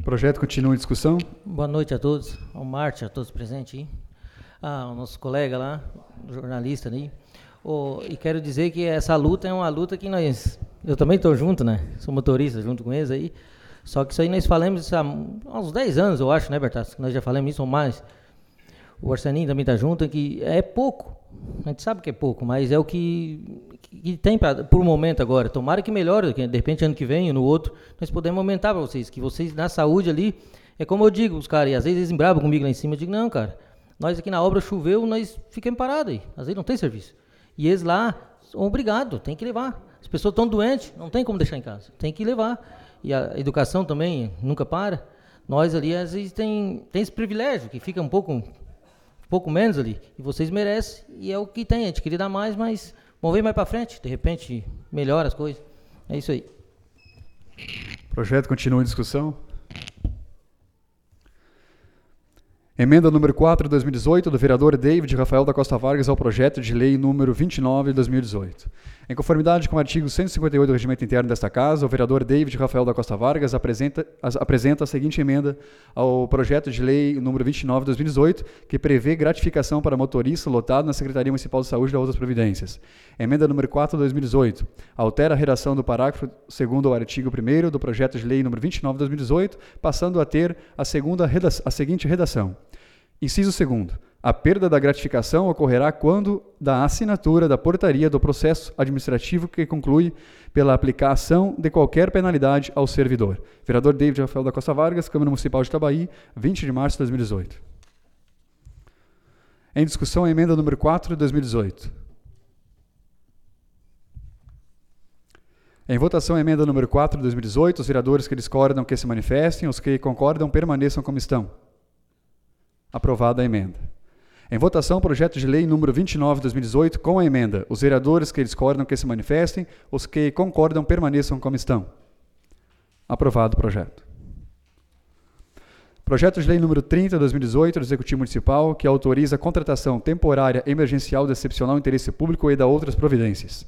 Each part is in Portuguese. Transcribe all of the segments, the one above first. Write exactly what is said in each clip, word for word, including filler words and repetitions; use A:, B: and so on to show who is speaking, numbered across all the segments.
A: Projeto continua em discussão.
B: Boa noite a todos, ao Marte, a todos presentes aí. Ah, o nosso colega lá, o jornalista ali. Oh, e quero dizer que essa luta é uma luta que nós... Eu também estou junto, né? Sou motorista junto com eles aí. Só que isso aí nós falamos há uns dez anos, eu acho, né, Bertassi? Nós já falamos isso ou mais. O Arseninho também está junto, que é pouco. A gente sabe que é pouco, mas é o que, que tem pra, por um momento agora. Tomara que melhore, que de repente ano que vem, no outro, nós podemos aumentar para vocês. Que vocês, na saúde ali, é como eu digo, os caras, e às vezes eles embravam comigo lá em cima, eu digo, não, cara, nós aqui na obra choveu, nós ficamos parados aí. Às vezes não tem serviço. E eles lá, obrigado, tem que levar. As pessoas estão doentes, não tem como deixar em casa, tem que levar. E a educação também nunca para. Nós ali, às vezes, tem, tem esse privilégio, que fica um pouco... um pouco menos ali, e vocês merecem, e é o que tem, a gente queria dar mais, mas vamos ver mais para frente, de repente melhora as coisas, é isso aí.
A: Projeto continua em discussão. Emenda número quatro de dois mil e dezoito, do vereador David Rafael da Costa Vargas ao projeto de lei número vinte e nove de dois mil e dezoito. Em conformidade com o artigo cento e cinquenta e oito do Regimento Interno desta Casa, o vereador David Rafael da Costa Vargas apresenta, as, apresenta a seguinte emenda ao projeto de lei número vinte e nove de dois mil e dezoito, que prevê gratificação para motorista lotado na Secretaria Municipal de Saúde e outras providências. Emenda número quatro de dois mil e dezoito, altera a redação do parágrafo segundo o artigo primeiro do projeto de lei número vinte e nove de dois mil e dezoito, passando a ter a, segunda redação, a seguinte redação. Inciso segundo. A perda da gratificação ocorrerá quando da assinatura da portaria do processo administrativo que conclui pela aplicação de qualquer penalidade ao servidor. Vereador David Rafael da Costa Vargas, Câmara Municipal de Itabaí, vinte de março de dois mil e dezoito. Em discussão, a emenda número quatro de dois mil e dezoito. Em votação, a emenda número quatro de dois mil e dezoito. Os vereadores que discordam que se manifestem, os que concordam permaneçam como estão. Aprovada a emenda. Em votação, o projeto de lei número vinte e nove de dois mil e dezoito, com a emenda. Os vereadores que discordam que se manifestem, os que concordam permaneçam como estão. Aprovado o projeto. Projeto de lei número trinta de dois mil e dezoito, do Executivo Municipal, que autoriza a contratação temporária, emergencial, de excepcional interesse público e da outras providências.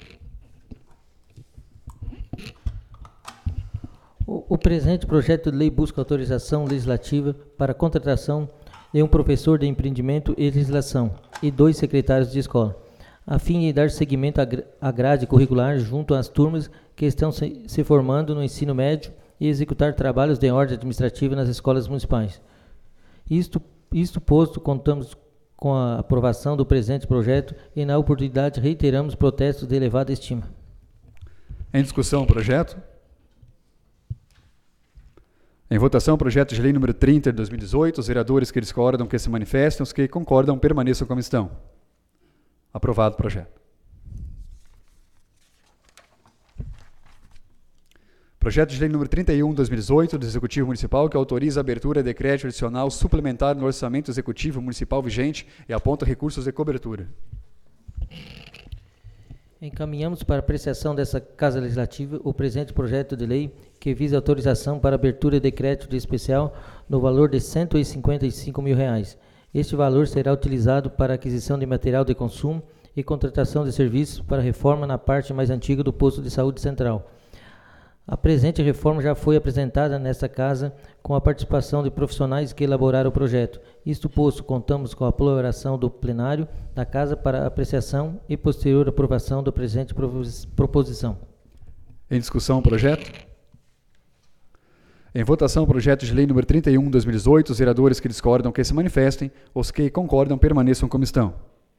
B: O, o presente projeto de lei busca autorização legislativa para a contratação de um professor de empreendimento e legislação e dois secretários de escola, a fim de dar seguimento à grade curricular junto às turmas que estão se, se formando no ensino médio e executar trabalhos de ordem administrativa nas escolas municipais. Isto, isto posto, contamos com a aprovação do presente projeto e, na oportunidade, reiteramos protestos de elevada estima.
A: Em discussão o projeto? Em votação, o projeto de lei número trinta de dois mil e dezoito, os vereadores que discordam que se manifestem, os que concordam permaneçam como estão. Aprovado o projeto. Projeto de lei número trinta e um de dois mil e dezoito, do Executivo Municipal, que autoriza a abertura de crédito adicional suplementar no orçamento executivo municipal vigente e aponta recursos de cobertura.
B: Encaminhamos para apreciação dessa Casa Legislativa o presente projeto de lei que visa autorização para abertura de crédito especial no valor de cento e cinquenta e cinco mil reais. Este valor será utilizado para aquisição de material de consumo e contratação de serviços para reforma na parte mais antiga do posto de saúde central. A presente reforma já foi apresentada nesta Casa com a participação de profissionais que elaboraram o projeto. Isto posto, contamos com a colaboração do plenário da Casa para apreciação e posterior aprovação da presente proposição.
A: Em discussão o projeto? Em votação o projeto de lei número trinta e um de dois mil e dezoito, os vereadores que discordam que se manifestem, os que concordam permaneçam como estão.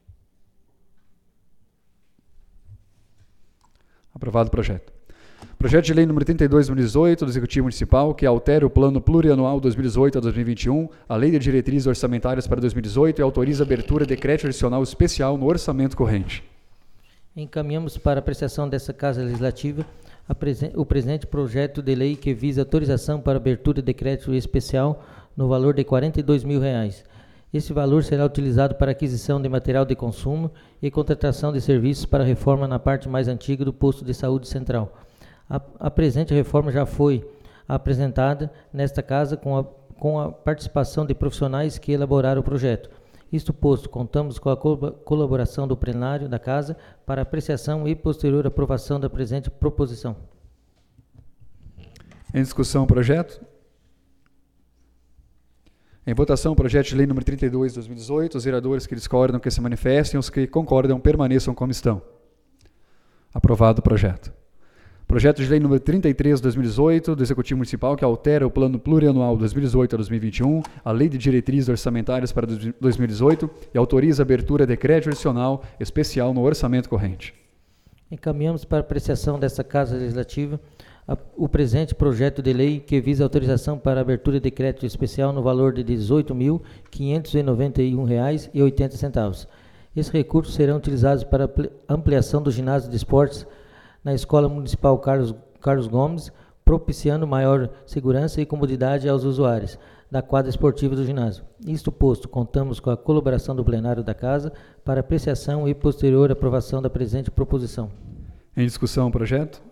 A: Aprovado o projeto. Projeto de lei número trinta e dois de dois mil e dezoito, do Executivo Municipal, que altera o Plano Plurianual dois mil e dezoito a dois mil e vinte e um, a Lei de Diretrizes Orçamentárias para dois mil e dezoito e autoriza a abertura de crédito adicional especial no orçamento corrente.
B: Encaminhamos para apreciação dessa Casa Legislativa a presen- o presente projeto de lei que visa autorização para abertura de crédito especial no valor de quarenta e dois mil reais. Esse valor será utilizado para aquisição de material de consumo e contratação de serviços para reforma na parte mais antiga do posto de saúde central. A, a presente reforma já foi apresentada nesta Casa com a, com a participação de profissionais que elaboraram o projeto. Isto posto, contamos com a co- colaboração do plenário da Casa para apreciação e posterior aprovação da presente proposição.
A: Em discussão o projeto? Em votação, o projeto de lei número trinta e dois de dois mil e dezoito. Os vereadores que discordam que se manifestem, os que concordam permaneçam como estão. Aprovado o projeto. Projeto de lei número trinta e três de dois mil e dezoito, do Executivo Municipal, que altera o Plano Plurianual dois mil e dezoito a dois mil e vinte e um, a Lei de Diretrizes Orçamentárias para dois mil e dezoito e autoriza a abertura de crédito adicional especial no orçamento corrente.
B: Encaminhamos para apreciação desta Casa Legislativa a, o presente projeto de lei que visa autorização para a abertura de crédito especial no valor de dezoito mil quinhentos e noventa e um reais e oitenta centavos. Esses recursos serão utilizados para ampliação do ginásio de esportes na Escola Municipal Carlos, Carlos Gomes, propiciando maior segurança e comodidade aos usuários da quadra esportiva do ginásio. Isto posto, contamos com a colaboração do plenário da Casa para apreciação e posterior aprovação da presente proposição.
A: Em discussão o projeto?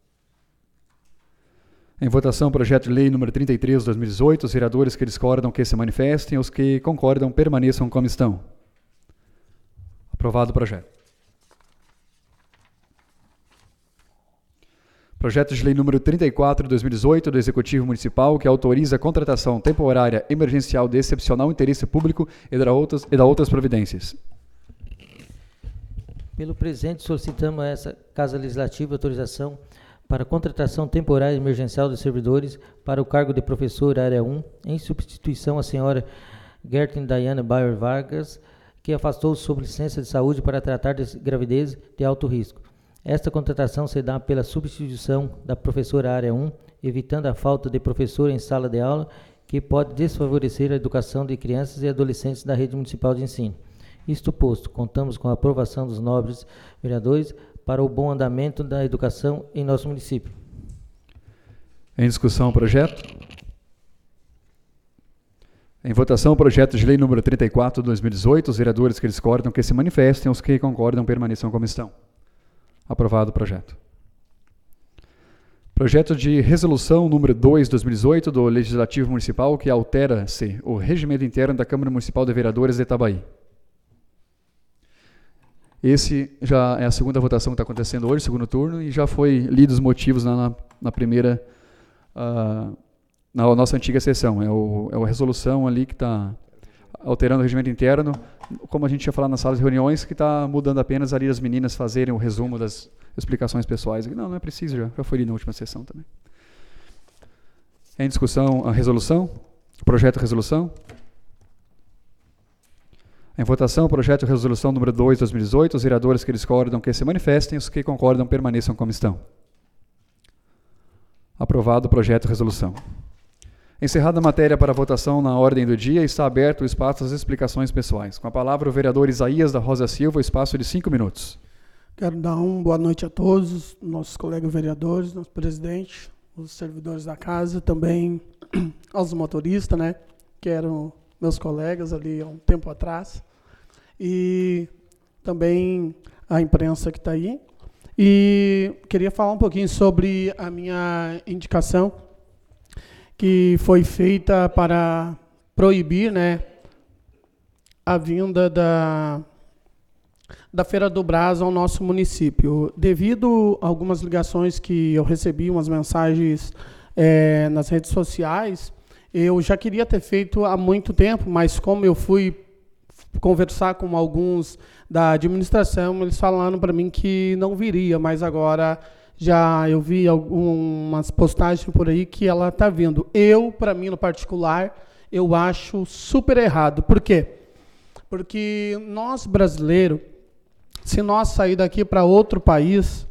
A: Em votação, o projeto de lei número trinta e três de dois mil e dezoito. Os vereadores que discordam que se manifestem, os que concordam permaneçam como estão. Aprovado o projeto. Projeto de lei número trinta e quatro de dois mil e dezoito, do Executivo Municipal, que autoriza a contratação temporária emergencial de excepcional interesse público e da outras, e da outras providências.
B: Pelo presente, solicitamos a essa Casa Legislativa autorização para contratação temporária emergencial de servidores para o cargo de professor área um, em substituição à senhora Gertin Diana Bauer Vargas, que afastou-se sob licença de saúde para tratar de gravidez de alto risco. Esta contratação se dá pela substituição da professora área um, evitando a falta de professor em sala de aula, que pode desfavorecer a educação de crianças e adolescentes da rede municipal de ensino. Isto posto, contamos com a aprovação dos nobres vereadores para o bom andamento da educação em nosso município.
A: Em discussão o projeto? Em votação, o projeto de lei número trinta e quatro de dois mil e dezoito. Os vereadores que discordam que se manifestem, os que concordam permaneçam como estão. Aprovado o projeto. Projeto de resolução número dois de dois mil e dezoito do Legislativo Municipal, que altera-se o regimento interno da Câmara Municipal de Vereadores de Itabaí. Esse já é a segunda votação que está acontecendo hoje, segundo turno, e já foi lido os motivos na, na, na primeira, uh, na nossa antiga sessão. É, o, é a resolução ali que está alterando o regimento interno, como a gente tinha falado nas salas de reuniões, que está mudando apenas ali as meninas fazerem o resumo das explicações pessoais. Não, não é preciso, já, já foi lido na última sessão também. Em discussão a resolução, o projeto de resolução. Em votação, o projeto de resolução número dois de dois mil e dezoito. Os vereadores que discordam que se manifestem, os que concordam permaneçam como estão. Aprovado o projeto de resolução. Encerrada a matéria para votação na ordem do dia, está aberto o espaço às explicações pessoais. Com a palavra o vereador Isaías da Rosa Silva, o espaço de cinco minutos.
C: Quero dar uma boa noite a todos, nossos colegas vereadores, nosso presidente, os servidores da casa, também aos motoristas, né, que eram meus colegas ali há um tempo atrás, e também a imprensa que está aí. E queria falar um pouquinho sobre a minha indicação, que foi feita para proibir, né, a vinda da, da Feira do Brás ao nosso município. Devido a algumas ligações que eu recebi, umas mensagens é, nas redes sociais, eu já queria ter feito há muito tempo, mas como eu fui conversar com alguns da administração, eles falaram para mim que não viria, mas agora já eu vi algumas postagens por aí que ela está vindo. Eu, para mim, no particular, eu acho super errado. Por quê? Porque nós, brasileiros, se nós sair daqui para outro país,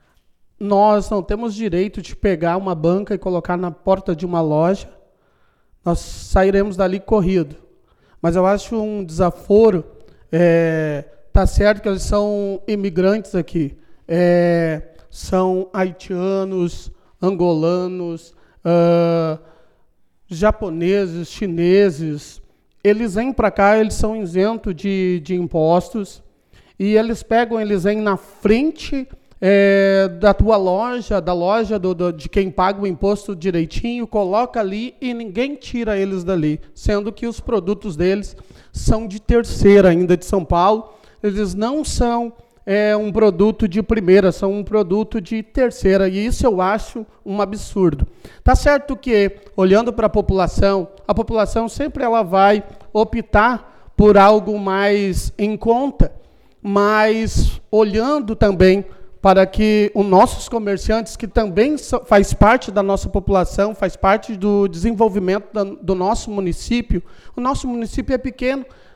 C: nós não temos direito de pegar uma banca e colocar na porta de uma loja. Nós sairemos dali corrido. Mas eu acho um desaforo. É, tá certo que eles são imigrantes aqui. É, são haitianos, angolanos, uh, japoneses, chineses. Eles vêm para cá, eles são isentos de, de impostos. E eles pegam, eles vêm na frente é, da tua loja, da loja do, do, de quem paga o imposto direitinho, coloca ali e ninguém tira eles dali, sendo que os produtos deles são de terceira ainda de São Paulo, eles não são é um produto de primeira, são um produto de terceira, e isso eu acho um absurdo. Tá certo que, olhando para a população, a população sempre ela vai optar por algo mais em conta, mas olhando também para que os nossos comerciantes, que também faz parte da nossa população, faz parte do desenvolvimento da, do nosso município, o nosso município é pequeno,